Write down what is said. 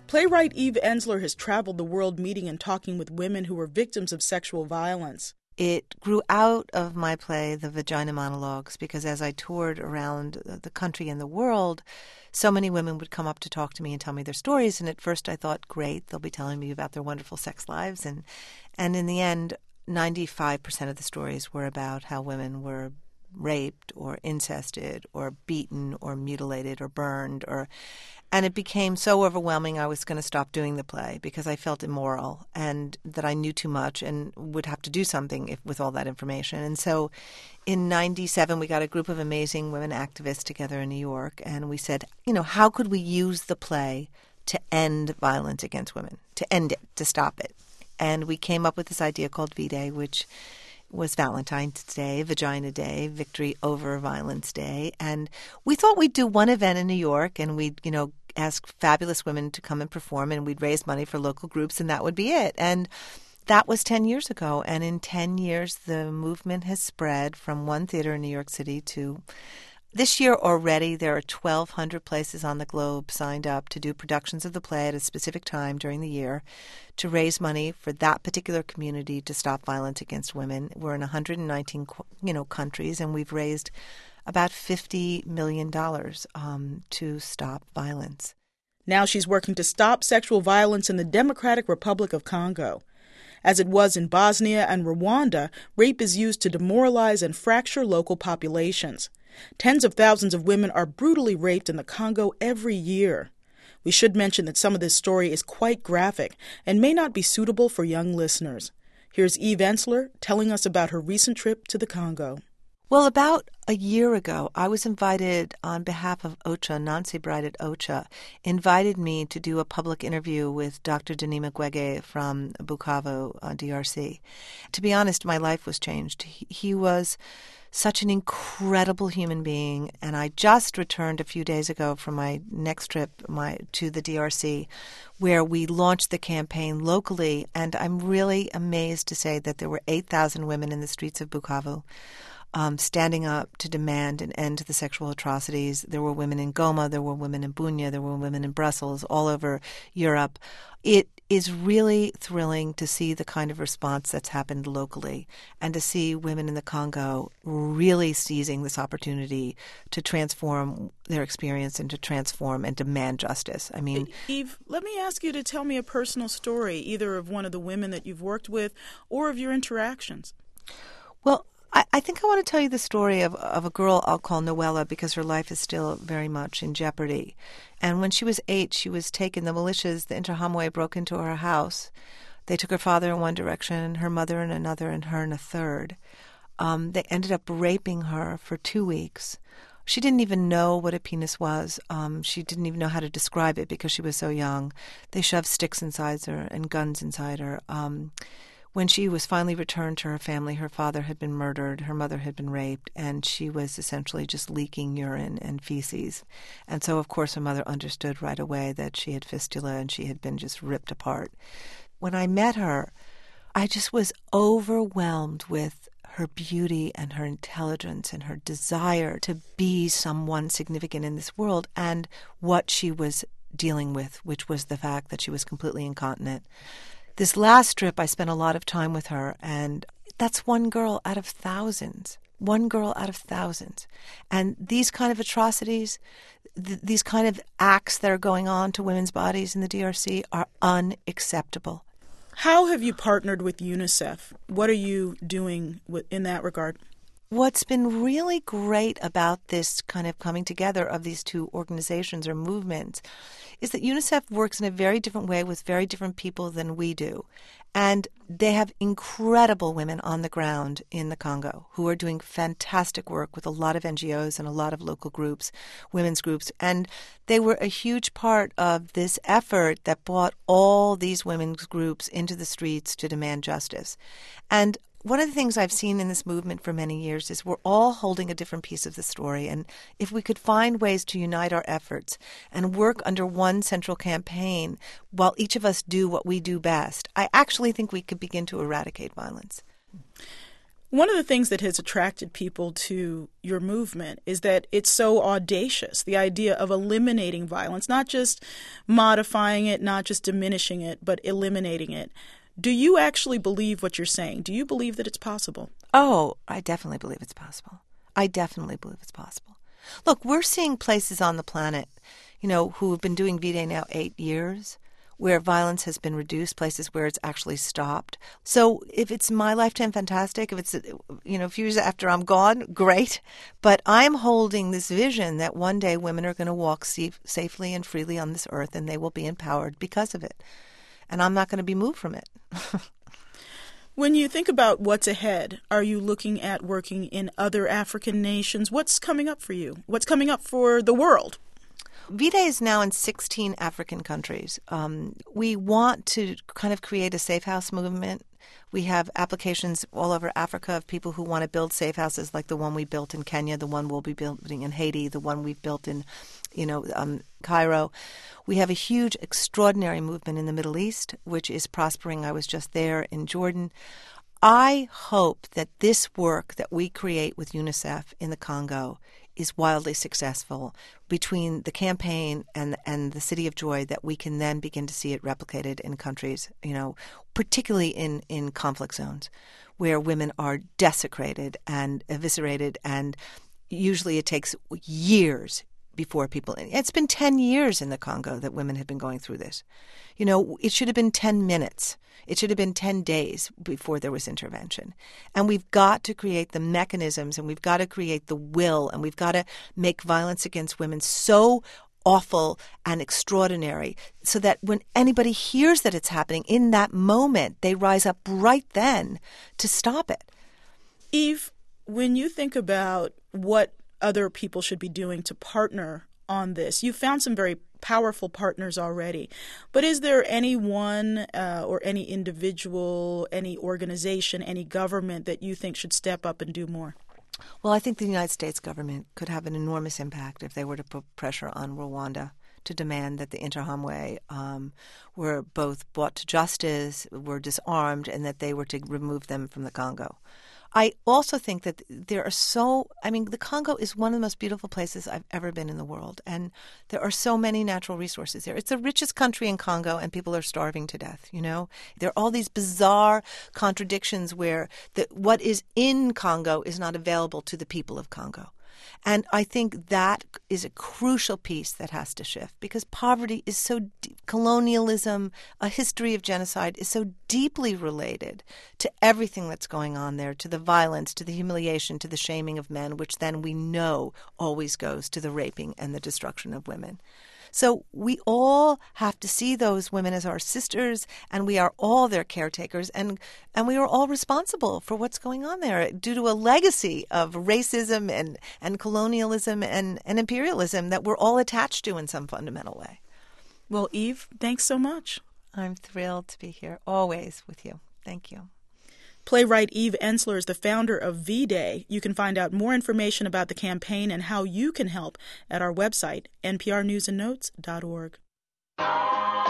Playwright Eve Ensler has traveled the world meeting and talking with women who were victims of sexual violence. It grew out of my play, The Vagina Monologues, because as I toured around the country and the world, so many women would come up to talk to me and tell me their stories. And at first I thought, great, they'll be telling me about their wonderful sex lives. And in the end, 95% of the stories were about how women were raped or incested or beaten or mutilated or burned. And it became so overwhelming I was going to stop doing the play because I felt immoral and that I knew too much and would have to do something with all that information. And so in 97, we got a group of amazing women activists together in New York, and we said, how could we use the play to end violence against women, to end it, to stop it? And we came up with this idea called V-Day, which was Valentine's Day, Vagina Day, Victory Over Violence Day. And we thought we'd do one event in New York and we'd, ask fabulous women to come and perform and we'd raise money for local groups and that would be it. And that was 10 years ago. And in 10 years, the movement has spread from one theater in New York City to this year already. There are 1,200 places on the globe signed up to do productions of the play at a specific time during the year to raise money for that particular community to stop violence against women. We're in 119, countries, and we've raised about $50 million to stop violence. Now she's working to stop sexual violence in the Democratic Republic of Congo. As it was in Bosnia and Rwanda, rape is used to demoralize and fracture local populations. Tens of thousands of women are brutally raped in the Congo every year. We should mention that some of this story is quite graphic and may not be suitable for young listeners. Here's Eve Ensler telling us about her recent trip to the Congo. Well, about a year ago, I was invited on behalf of OCHA, Nancy Bright at OCHA, invited me to do a public interview with Dr. Denis Mukwege from Bukavu, DRC. To be honest, my life was changed. He was such an incredible human being, and I just returned a few days ago from my next trip to the DRC, where we launched the campaign locally, and I'm really amazed to say that there were 8,000 women in the streets of Bukavu standing up to demand an end to the sexual atrocities. There were women in Goma, there were women in Bunia, there were women in Brussels, all over Europe. It is really thrilling to see the kind of response that's happened locally and to see women in the Congo really seizing this opportunity to transform their experience and to transform and demand justice. I mean, Eve, let me ask you to tell me a personal story, either of one of the women that you've worked with or of your interactions. Well, I think I want to tell you the story of a girl I'll call Noella because her life is still very much in jeopardy. And when she was 8, she was taken, the militias, the Interahamwe, broke into her house. They took her father in one direction, her mother in another, and her in a third. They ended up raping her for 2 weeks. She didn't even know what a penis was. She didn't even know how to describe it because she was so young. They shoved sticks inside her and guns inside her. When she was finally returned to her family, her father had been murdered, her mother had been raped, and she was essentially just leaking urine and feces. And so, of course, her mother understood right away that she had fistula and she had been just ripped apart. When I met her, I just was overwhelmed with her beauty and her intelligence and her desire to be someone significant in this world and what she was dealing with, which was the fact that she was completely incontinent. This last trip, I spent a lot of time with her, and that's one girl out of thousands. One girl out of thousands. And these kind of atrocities, these kind of acts that are going on to women's bodies in the DRC are unacceptable. How have you partnered with UNICEF? What are you doing in that regard? What's been really great about this kind of coming together of these two organizations or movements is that UNICEF works in a very different way with very different people than we do. And they have incredible women on the ground in the Congo who are doing fantastic work with a lot of NGOs and a lot of local groups, women's groups. And they were a huge part of this effort that brought all these women's groups into the streets to demand justice. And one of the things I've seen in this movement for many years is we're all holding a different piece of the story. And if we could find ways to unite our efforts and work under one central campaign while each of us do what we do best, I actually think we could begin to eradicate violence. One of the things that has attracted people to your movement is that it's so audacious, the idea of eliminating violence, not just modifying it, not just diminishing it, but eliminating it. Do you actually believe what you're saying? Do you believe that it's possible? Oh, I definitely believe it's possible. I definitely believe it's possible. Look, we're seeing places on the planet, who have been doing V-Day now 8 years, where violence has been reduced, places where it's actually stopped. So if it's my lifetime, fantastic. If it's, a few years after I'm gone, great. But I'm holding this vision that one day women are going to walk safely and freely on this earth, and they will be empowered because of it. And I'm not going to be moved from it. When you think about what's ahead, are you looking at working in other African nations? What's coming up for you? What's coming up for the world? V-Day is now in 16 African countries. We want to kind of create a safe house movement. We have applications all over Africa of people who want to build safe houses like the one we built in Kenya, the one we'll be building in Haiti, the one we've built in, Cairo. We have a huge, extraordinary movement in the Middle East, which is prospering. I was just there in Jordan. I hope that this work that we create with UNICEF in the Congo is wildly successful between the campaign and the City of Joy, that we can then begin to see it replicated in countries, particularly in conflict zones where women are desecrated and eviscerated, and usually it takes years before people. It's been 10 years in the Congo that women have been going through this. It should have been 10 minutes. It should have been 10 days before there was intervention. And we've got to create the mechanisms, and we've got to create the will, and we've got to make violence against women so awful and extraordinary so that when anybody hears that it's happening in that moment, they rise up right then to stop it. Eve, when you think about what other people should be doing to partner on this, you've found some very powerful partners already. But is there anyone or any individual, any organization, any government that you think should step up and do more? Well, I think the United States government could have an enormous impact if they were to put pressure on Rwanda to demand that the Interahamwe were both brought to justice, were disarmed, and that they were to remove them from the Congo. I also think that the Congo is one of the most beautiful places I've ever been in the world. And there are so many natural resources there. It's the richest country in Congo, and people are starving to death, There are all these bizarre contradictions where what is in Congo is not available to the people of Congo. And I think that is a crucial piece that has to shift, because poverty is so deep. Colonialism, a history of genocide is so deeply related to everything that's going on there, to the violence, to the humiliation, to the shaming of men, which then we know always goes to the raping and the destruction of women. So we all have to see those women as our sisters, and we are all their caretakers, and we are all responsible for what's going on there due to a legacy of racism and colonialism and imperialism that we're all attached to in some fundamental way. Well, Eve, thanks so much. I'm thrilled to be here, always with you. Thank you. Playwright Eve Ensler is the founder of V-Day. You can find out more information about the campaign and how you can help at our website, nprnewsandnotes.org.